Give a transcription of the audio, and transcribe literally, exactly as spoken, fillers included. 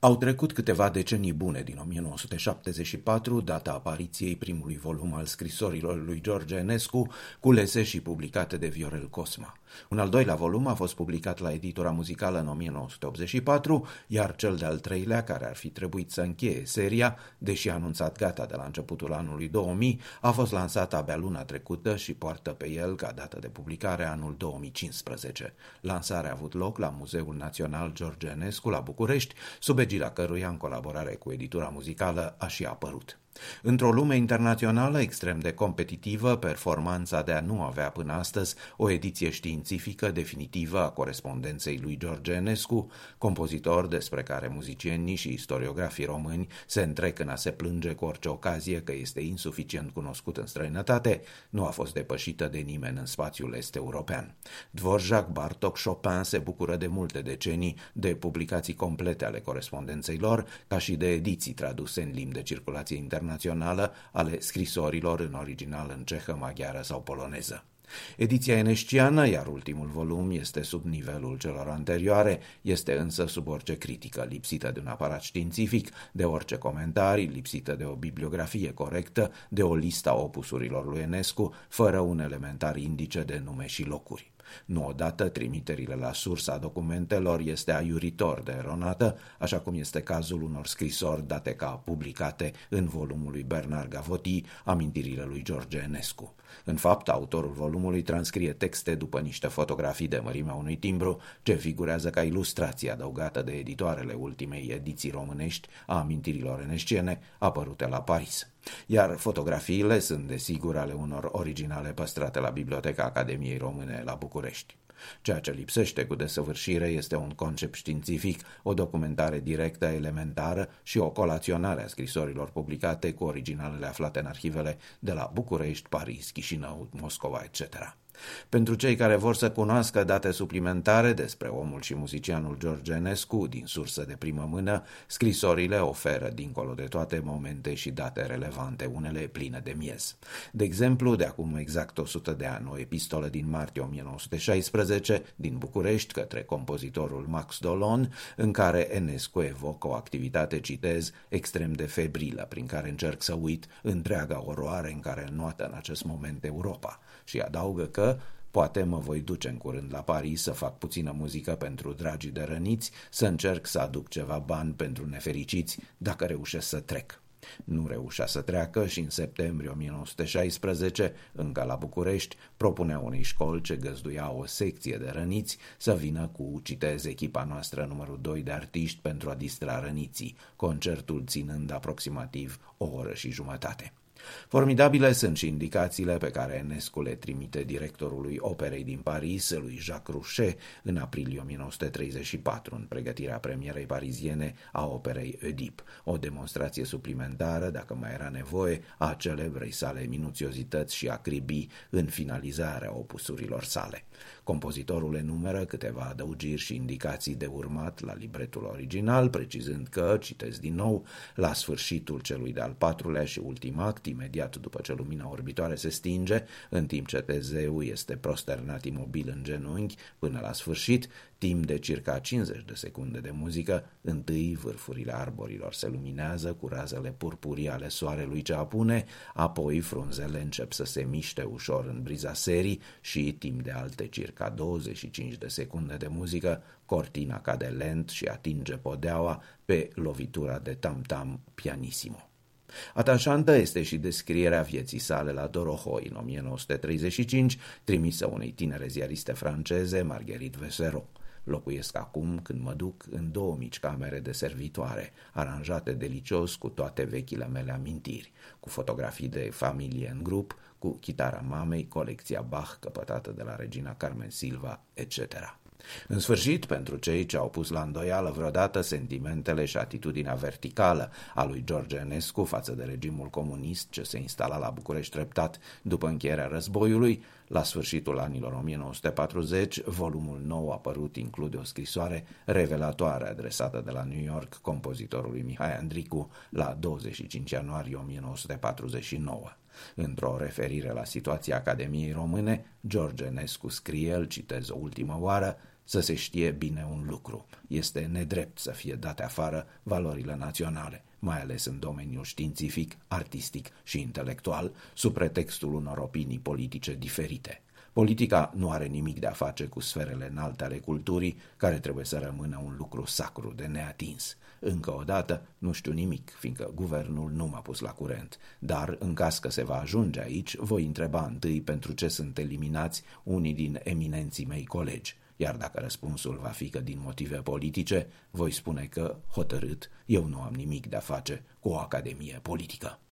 Au trecut câteva decenii bune din o mie nouă sute șaptezeci și patru, data apariției primului volum al scrisorilor lui George Enescu, culese și publicate de Viorel Cosma. Un al doilea volum a fost publicat la editura muzicală în o mie nouă sute optzeci și patru, iar cel de-al treilea, care ar fi trebuit să încheie seria, deși a anunțat gata de la începutul anului două mii, a fost lansat abia luna trecută și poartă pe el ca dată de publicare anul două mii cincisprezece. Lansarea a avut loc la Muzeul Național George Enescu la București, sub egida căruia, în colaborare cu editura muzicală, a și apărut. Într-o lume internațională extrem de competitivă, performanța de a nu avea până astăzi o ediție științifică definitivă a corespondenței lui George Enescu, compozitor despre care muzicienii și istoriografii români se întrec în a se plânge cu orice ocazie că este insuficient cunoscut în străinătate, nu a fost depășită de nimeni în spațiul est-european. Dvorak, Bartók, Chopin se bucură de multe decenii de publicații complete ale corespondenței lor, ca și de ediții traduse în limbi de circulație internațională națională ale scrisorilor în original în cehă, maghiară sau poloneză. Ediția enesciană, iar ultimul volum este sub nivelul celor anterioare, este însă sub orice critică, lipsită de un aparat științific, de orice comentarii, lipsită de o bibliografie corectă, de o listă a opusurilor lui Enescu, fără un elementar indice de nume și locuri. Nu odată, trimiterile la sursa documentelor este aiuritor de eronată, așa cum este cazul unor scrisori date ca publicate în volumul lui Bernard Gavotti, Amintirile lui George Enescu. În fapt, autorul volumului transcrie texte după niște fotografii de mărimea unui timbru, ce figurează ca ilustrație adăugată de editoarele ultimei ediții românești a Amintirilor enesciene, apărute la Paris. Iar fotografiile sunt desigur ale unor originale păstrate la Biblioteca Academiei Române la București. Ceea ce lipsește cu desăvârșire este un concept științific, o documentare directă, elementară și o colaționare a scrisorilor publicate cu originalele aflate în arhivele de la București, Paris, Chișinău, Moscova, et cetera. Pentru cei care vor să cunoască date suplimentare despre omul și muzicianul George Enescu din sursă de primă mână, scrisorile oferă, dincolo de toate, momente și date relevante, unele pline de miez. De exemplu, de acum exact o sută de ani, o epistolă din martie o mie nouă sute șaisprezece din București către compozitorul Max Dolon, în care Enescu evocă o activitate, citez, extrem de febrilă, prin care încerc să uit întreaga oroare în care înnoată în acest moment Europa, și adaugă că poate mă voi duce în curând la Paris să fac puțină muzică pentru dragii de răniți, să încerc să aduc ceva bani pentru nefericiți, dacă reușesc să trec. Nu reușea să treacă și în septembrie o mie nouă sute șaisprezece, încă la București, propunea unei școli ce găzduia o secție de răniți să vină cu, citez, echipa noastră numărul doi de artiști pentru a distra răniții, concertul ținând aproximativ o oră și jumătate. Formidabile sunt și indicațiile pe care Enescu le trimite directorului operei din Paris, lui Jacques Rouchet, în aprilie o mie nouă sute treizeci și patru, în pregătirea premierei pariziene a operei Oedipe, o demonstrație suplimentară, dacă mai era nevoie, a celebrei sale minuțiozități și acribii în finalizarea opusurilor sale. Compozitorul enumeră câteva adăugiri și indicații de urmat la libretul original, precizând că, citez din nou, la sfârșitul celui de-al patrulea și ultim act, imediat după ce lumina orbitoare se stinge, în timp ce Tezeu este prosternat imobil în genunchi până la sfârșit, timp de circa cincizeci de secunde de muzică, întâi vârfurile arborilor se luminează cu razele purpurii ale soarelui ce apune, apoi frunzele încep să se miște ușor în briza serii și, timp de alte circa douăzeci și cinci de secunde de muzică, cortina cade lent și atinge podeaua pe lovitura de tam-tam pianissimo. Atașantă este și descrierea vieții sale la Dorohoi în o mie nouă sute treizeci și cinci, trimisă unei tinere ziariste franceze, Marguerite Vesero. Locuiesc acum, când mă duc, în două mici camere de servitoare, aranjate delicios cu toate vechile mele amintiri, cu fotografii de familie în grup, cu chitara mamei, colecția Bach căpătată de la regina Carmen Silva, et cetera. În sfârșit, pentru cei ce au pus la îndoială vreodată sentimentele și atitudinea verticală a lui George Enescu față de regimul comunist ce se instala la București treptat după încheierea războiului, la sfârșitul anilor o mie nouă sute patruzeci, volumul nou apărut include o scrisoare revelatoare adresată de la New York compozitorului Mihai Andricu la douăzeci și cinci ianuarie o mie nouă sute patruzeci și nouă. Într-o referire la situația Academiei Române, George Enescu scrie, îl citez o ultimă oară, Să se știe bine un lucru. Este nedrept să fie date afară valorile naționale, mai ales în domeniul științific, artistic și intelectual, sub pretextul unor opinii politice diferite. Politica nu are nimic de a face cu sferele înalte ale culturii, care trebuie să rămână un lucru sacru de neatins. Încă o dată, nu știu nimic, fiindcă guvernul nu m-a pus la curent, dar, în caz că se va ajunge aici, voi întreba întâi pentru ce sunt eliminați unii din eminenții mei colegi, iar dacă răspunsul va fi că din motive politice, voi spune că, hotărât, eu nu am nimic de a face cu o academie politică.